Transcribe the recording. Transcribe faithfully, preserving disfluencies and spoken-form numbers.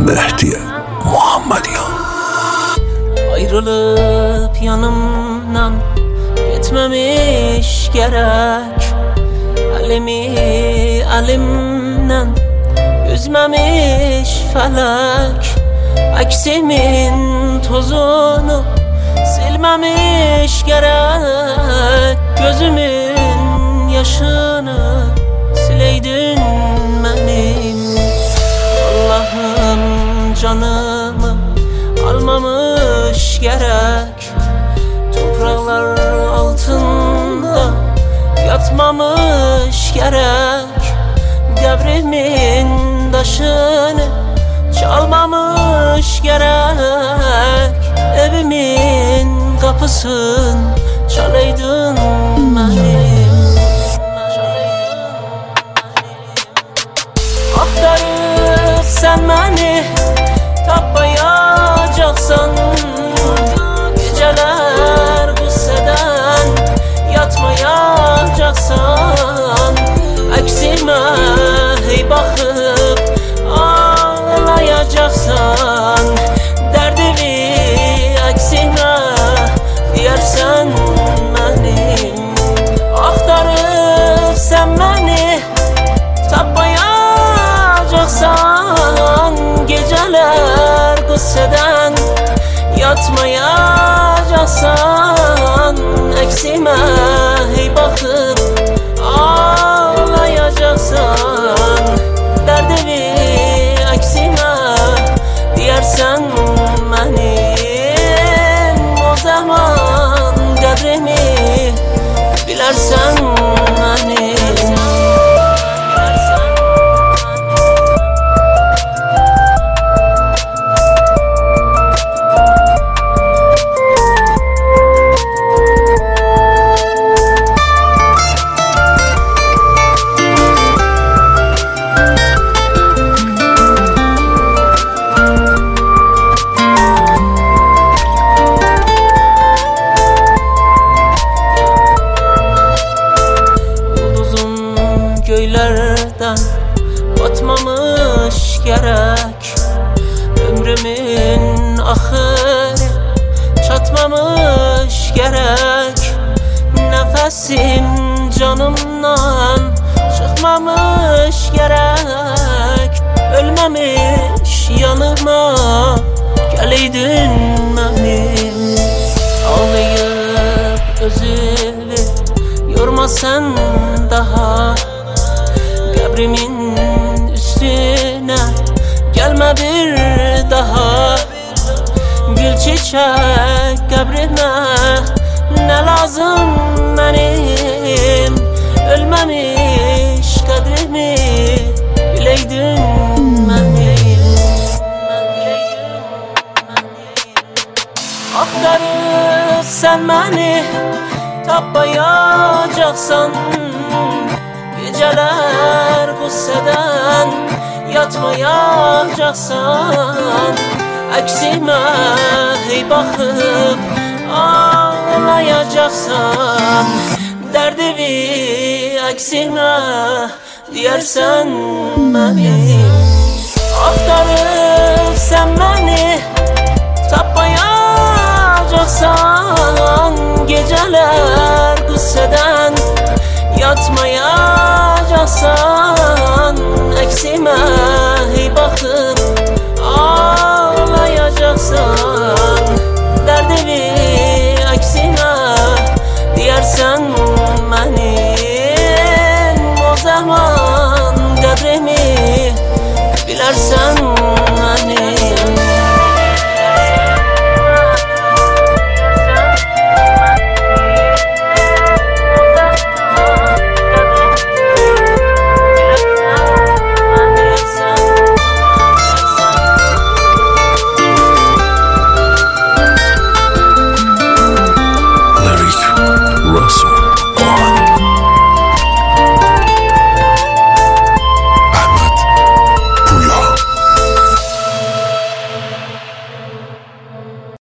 Mehdiye Muhammediyan. Ayrılıp yanımdan gitmemiş gerek, elimi elimden üzmemiş felek, aksimin tozunu silmemiş gerek, gözümün yaşını sileydin benim. Allah'ım canımı almamış gerek, topraklar altında yatmamış gerek, debrimin taşını çalmamış gerek, evimin kapısını çalaydın benim. Aktarıp sen beni tapmayacaksan, geceler gusseden yatmayacaksan, aksime hey bakıp ağlayacaksan, derdimi aksime diyersen benim. Aktarıp sen beni tapmayacaksan, geceler gusseden yatmayacaksan, eksime hey bakıp ağlayacaksan, derdimi eksime diyersen benim. O zaman kadrimi bilersen benim. Göylerden batmamış gerek, ömrümün ahırı çatmamış gerek, nefesim canımdan çıkmamış gerek, ölmemiş yanıma geleydin benim. Ağlayıp özünü yorma sen daha, kabrimin üstüne gelme bir daha. Gül çiçek kabrime ne lazım benim, ölmemiş kadrimi bileydin benim. Aktarıp sen beni tapmayacaksan, geceler gusseden yatmayacaksan, aksime hey bakıp ağlayacaksan, derdimi aksime diyersen benim. Aktarıp sen beni tapmayacaksan, geceler gusseden yatmayacaksan,